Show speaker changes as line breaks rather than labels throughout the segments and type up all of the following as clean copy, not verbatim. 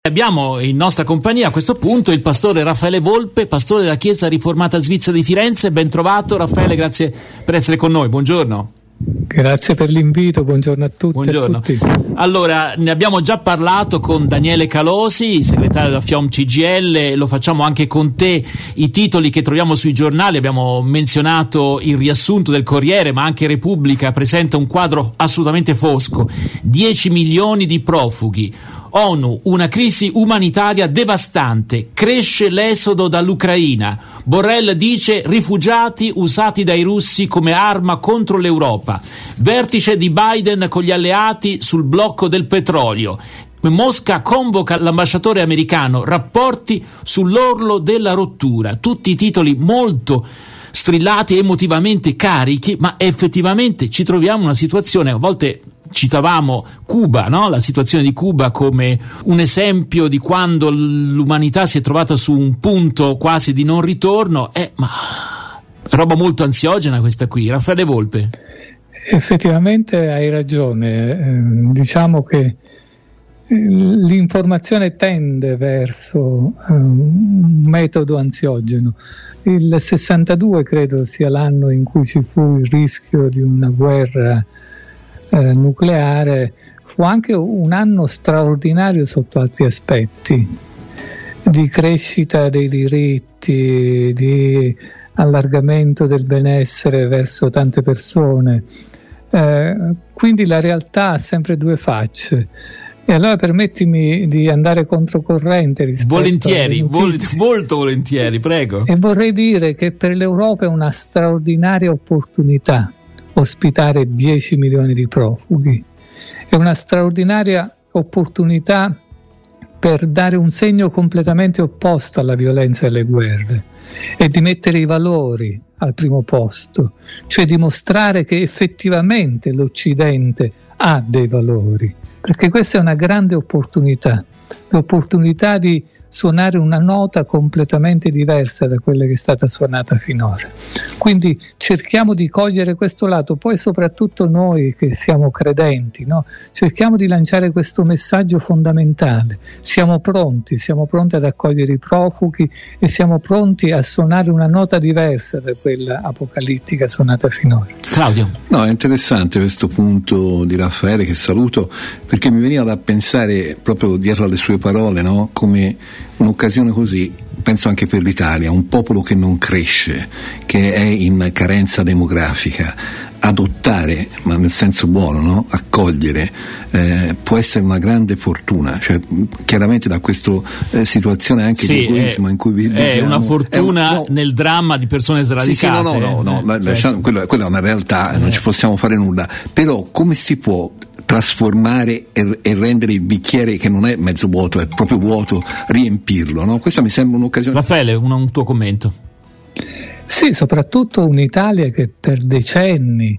Abbiamo in nostra compagnia a questo punto il pastore Raffaele Volpe, pastore della Chiesa Riformata Svizzera di Firenze. Ben trovato Raffaele, grazie per essere con noi, buongiorno.
Grazie per l'invito, buongiorno a tutti.
Buongiorno.
A tutti.
Allora, ne abbiamo già parlato con Daniele Calosi, segretario della FIOM CGIL, lo facciamo anche con te. I titoli che troviamo sui giornali, abbiamo menzionato il riassunto del Corriere, ma anche Repubblica presenta un quadro assolutamente fosco. 10 milioni di profughi. ONU, una crisi umanitaria devastante, cresce l'esodo dall'Ucraina. Borrell dice rifugiati usati dai russi come arma contro l'Europa. Vertice di Biden con gli alleati sul blocco del petrolio. Mosca convoca l'ambasciatore americano, rapporti sull'orlo della rottura. Tutti i titoli molto strillati, emotivamente carichi, ma effettivamente ci troviamo in una situazione, a volte citavamo Cuba, no? La situazione di Cuba come un esempio di quando l'umanità si è trovata su un punto quasi di non ritorno, ma roba molto ansiogena questa qui. Raffaele Volpe.
Effettivamente hai ragione, diciamo che l'informazione tende verso un metodo ansiogeno. Il 62 credo sia l'anno in cui ci fu il rischio di una guerra nucleare. Fu anche un anno straordinario sotto altri aspetti, di crescita dei diritti, di allargamento del benessere verso tante persone, quindi la realtà ha sempre due facce. E allora permettimi di andare controcorrente rispetto
volentieri, molto volentieri, prego.
E vorrei dire che per l'Europa è una straordinaria opportunità ospitare 10 milioni di profughi. È una straordinaria opportunità per dare un segno completamente opposto alla violenza e alle guerre e di mettere i valori al primo posto, cioè dimostrare che effettivamente l'Occidente ha dei valori, perché questa è una grande opportunità, l'opportunità di suonare una nota completamente diversa da quella che è stata suonata finora. Quindi cerchiamo di cogliere questo lato, poi soprattutto noi che siamo credenti, no? Cerchiamo di lanciare questo messaggio fondamentale. Siamo pronti ad accogliere i profughi e siamo pronti a suonare una nota diversa da quella apocalittica suonata finora.
Claudio.
No, è interessante questo punto di Raffaele, che saluto, perché mi veniva da pensare proprio dietro alle sue parole, no? Come un'occasione così, penso anche per l'Italia, un popolo che non cresce, che è in carenza demografica, adottare, ma nel senso buono, no? Accogliere, può essere una grande fortuna, cioè chiaramente da questa situazione anche di egoismo in cui viviamo.
È una fortuna nel dramma di persone sradicate.
Certo. Quella è una realtà, non ci possiamo fare nulla, però come si può trasformare e rendere il bicchiere, che non è mezzo vuoto, è proprio vuoto, riempirlo, no? Questa mi sembra un'occasione.
Raffaele, un tuo commento.
Sì, soprattutto un'Italia che per decenni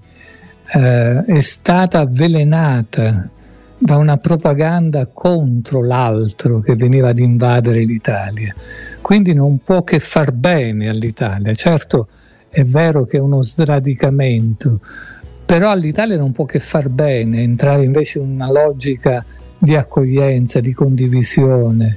è stata avvelenata da una propaganda contro l'altro che veniva ad invadere l'Italia, quindi non può che far bene all'Italia. Certo, è vero che è uno sradicamento, però all'Italia non può che far bene entrare invece in una logica di accoglienza, di condivisione,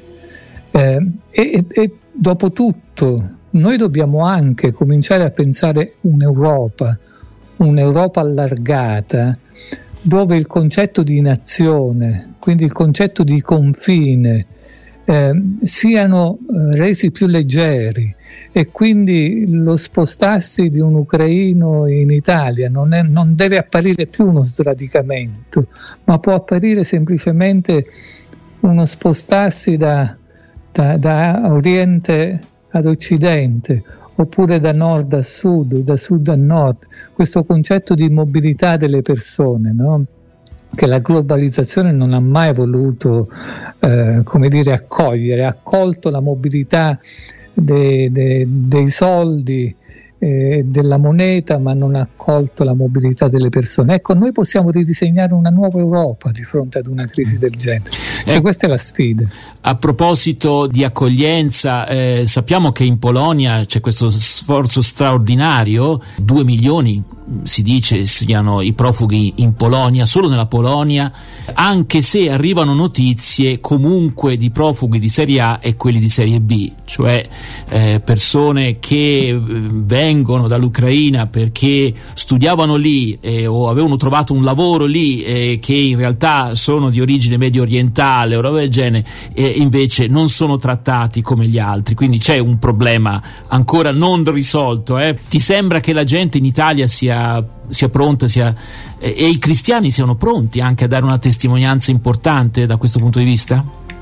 e dopo tutto noi dobbiamo anche cominciare a pensare un'Europa allargata, dove il concetto di nazione, quindi il concetto di confine, siano resi più leggeri, e quindi lo spostarsi di un ucraino in Italia non deve apparire più uno sradicamento, ma può apparire semplicemente uno spostarsi da Oriente ad Occidente, oppure da nord a sud, da sud a nord, questo concetto di mobilità delle persone, no? Che la globalizzazione non ha mai voluto accogliere, ha accolto la mobilità dei soldi, della moneta, ma non ha accolto la mobilità delle persone. Ecco, noi possiamo ridisegnare una nuova Europa di fronte ad una crisi del genere. Questa è la sfida.
A proposito di accoglienza, sappiamo che in Polonia c'è questo sforzo straordinario, 2 milioni si dice siano i profughi in Polonia, solo nella Polonia, anche se arrivano notizie comunque di profughi di serie A e quelli di serie B, cioè persone che vengono dall'Ucraina perché studiavano lì o avevano trovato un lavoro lì, che in realtà sono di origine medio orientale o roba del genere, e invece non sono trattati come gli altri. Quindi c'è un problema ancora non risolto. Ti sembra che la gente in Italia sia pronta, e i cristiani siano pronti anche a dare una testimonianza importante da questo punto di vista?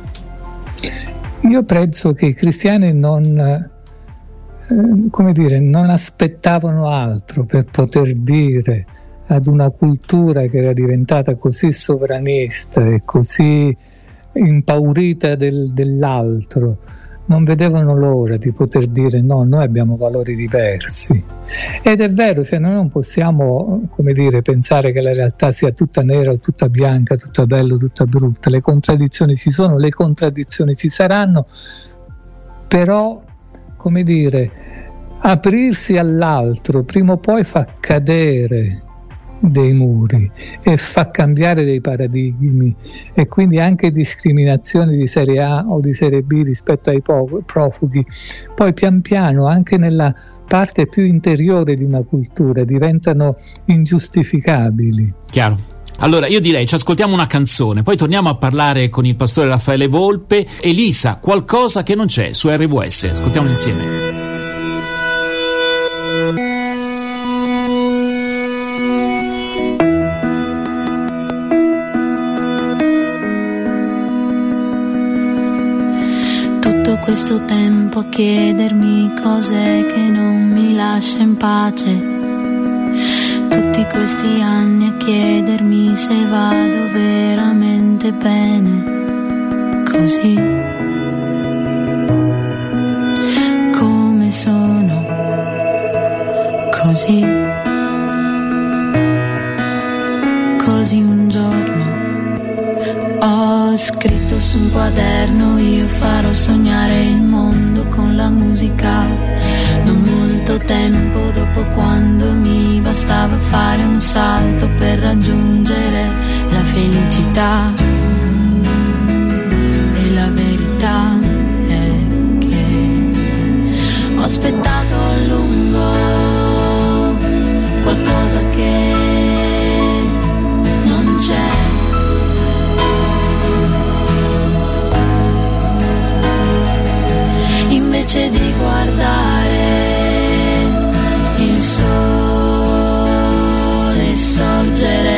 Io penso che i cristiani non aspettavano altro per poter dire ad una cultura che era diventata così sovranista e così impaurita dell'altro. Non vedevano l'ora di poter dire no, noi abbiamo valori diversi. Ed è vero, cioè noi non possiamo, pensare che la realtà sia tutta nera o tutta bianca, tutta bella o tutta brutta. Le contraddizioni ci sono, le contraddizioni ci saranno, però, aprirsi all'altro prima o poi fa cadere dei muri e fa cambiare dei paradigmi, e quindi anche discriminazioni di serie A o di serie B rispetto ai profughi poi pian piano anche nella parte più interiore di una cultura diventano ingiustificabili.
Chiaro. Allora io direi ci ascoltiamo una canzone, poi torniamo a parlare con il pastore Raffaele Volpe. Elisa, qualcosa che non c'è su RWS, ascoltiamo insieme.
Questo tempo a chiedermi cos'è che non mi lascia in pace, tutti questi anni a chiedermi se vado veramente bene, così come sono, così un giorno ho scritto su un quaderno: io farò sognare il mondo con la musica. Non molto tempo dopo, quando mi bastava fare un salto per raggiungere la felicità. E la verità è che ho aspettato a lungo qualcosa che non c'è. Invece di guardare il sole sorgere,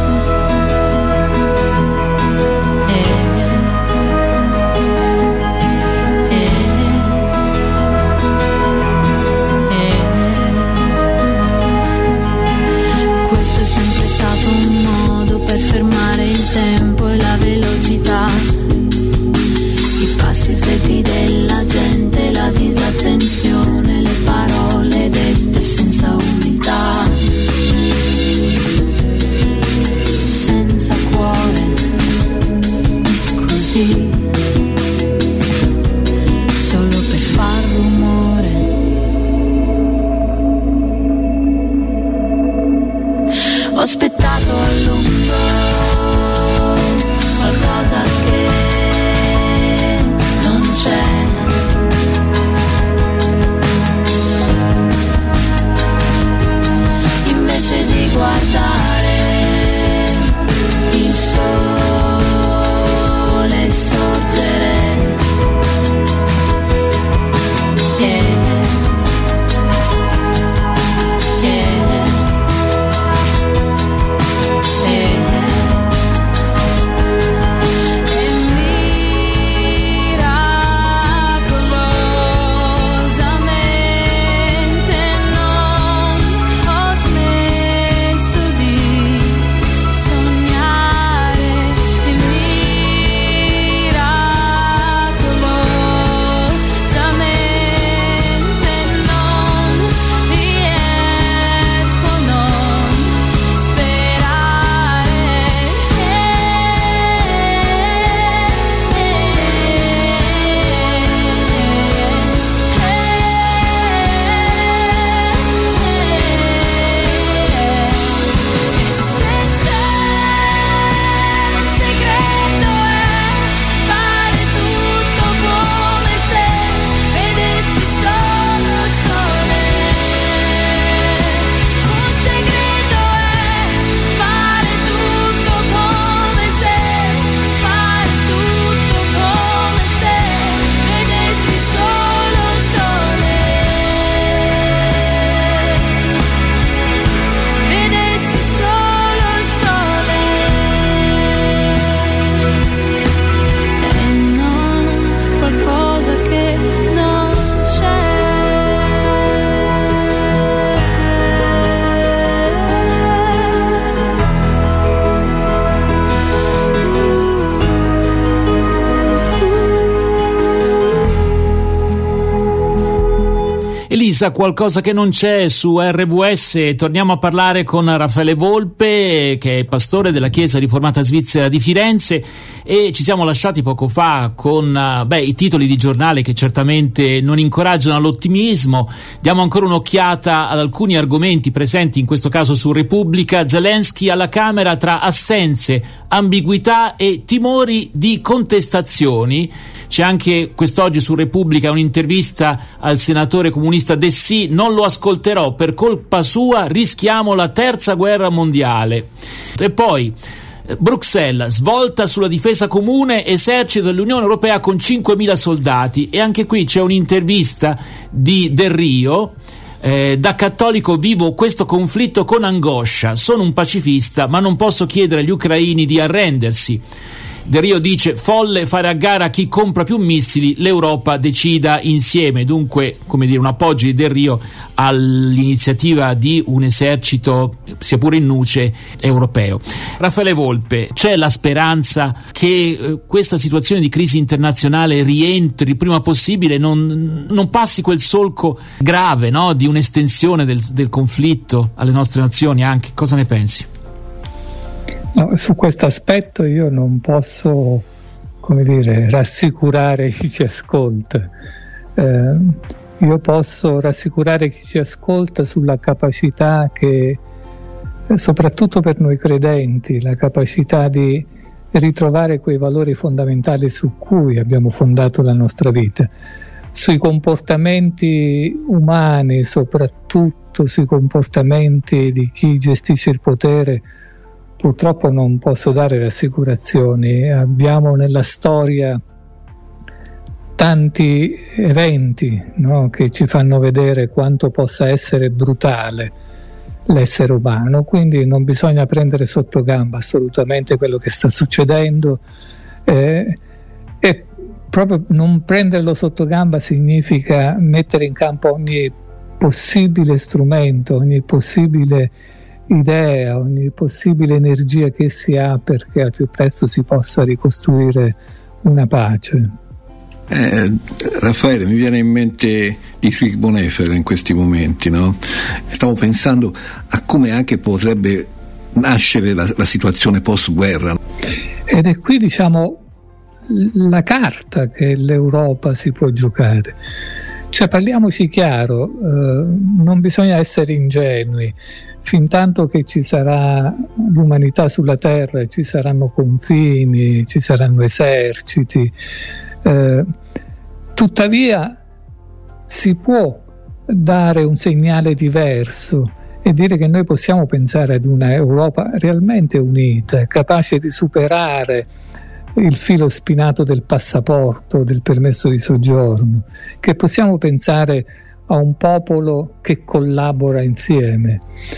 questo è sempre stato un modo per fermare il tempo e la velocità, i passi svelti della gente, la disattenzione, le parole dette senza umiltà.
Elisa, qualcosa che non c'è su RWS, torniamo a parlare con Raffaele Volpe, che è pastore della Chiesa Riformata Svizzera di Firenze, e ci siamo lasciati poco fa con i titoli di giornale che certamente non incoraggiano all'ottimismo. Diamo ancora un'occhiata ad alcuni argomenti presenti in questo caso su Repubblica. Zelensky alla Camera tra assenze, ambiguità e timori di contestazioni. C'è anche quest'oggi su Repubblica un'intervista al senatore comunista Dessì: non lo ascolterò, per colpa sua rischiamo la terza guerra mondiale. E poi Bruxelles, svolta sulla difesa comune, esercito dell'Unione Europea con 5.000 soldati. E anche qui c'è un'intervista di Del Rio: da cattolico vivo questo conflitto con angoscia, sono un pacifista ma non posso chiedere agli ucraini di arrendersi. Del Rio dice: folle fare a gara chi compra più missili, l'Europa decida insieme. Dunque, come dire, un appoggio di Del Rio all'iniziativa di un esercito, sia pure in nuce, europeo. Raffaele Volpe, c'è la speranza che questa situazione di crisi internazionale rientri il prima possibile, non passi quel solco grave, no, di un'estensione del conflitto alle nostre nazioni anche? Cosa ne pensi?
No, su questo aspetto io non posso, rassicurare chi ci ascolta. Io posso rassicurare chi ci ascolta sulla capacità che, soprattutto per noi credenti, la capacità di ritrovare quei valori fondamentali su cui abbiamo fondato la nostra vita, sui comportamenti umani, soprattutto sui comportamenti di chi gestisce il potere. Purtroppo non posso dare rassicurazioni. Abbiamo nella storia tanti eventi, no, che ci fanno vedere quanto possa essere brutale l'essere umano, quindi non bisogna prendere sotto gamba assolutamente quello che sta succedendo, e proprio non prenderlo sotto gamba significa mettere in campo ogni possibile strumento, ogni possibile idea, ogni possibile energia che si ha perché al più presto si possa ricostruire una pace.
Raffaele, mi viene in mente Dietrich Bonhoeffer in questi momenti, no? Stavo pensando a come anche potrebbe nascere la situazione post-guerra.
Ed è qui, la carta che l'Europa si può giocare. Cioè, parliamoci chiaro, non bisogna essere ingenui. Fintanto che ci sarà l'umanità sulla terra, ci saranno confini, ci saranno eserciti, tuttavia si può dare un segnale diverso e dire che noi possiamo pensare ad una Europa realmente unita, capace di superare il filo spinato del passaporto, del permesso di soggiorno, che possiamo pensare a un popolo che collabora insieme.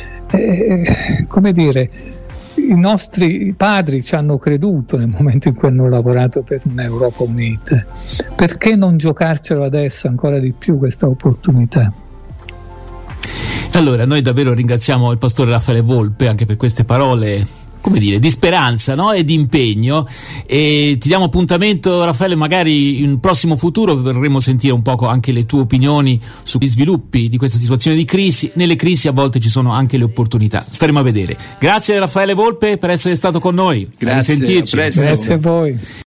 I nostri padri ci hanno creduto nel momento in cui hanno lavorato per un'Europa unita. Perché non giocarcelo adesso ancora di più questa opportunità?
Allora, noi davvero ringraziamo il pastore Raffaele Volpe anche per queste parole, di speranza, no? E di impegno, e ti diamo appuntamento, Raffaele, magari in un prossimo futuro vorremmo sentire un po' anche le tue opinioni sugli sviluppi di questa situazione di crisi. Nelle crisi a volte ci sono anche le opportunità, staremo a vedere. Grazie Raffaele Volpe per essere stato con noi.
Grazie,
grazie a voi.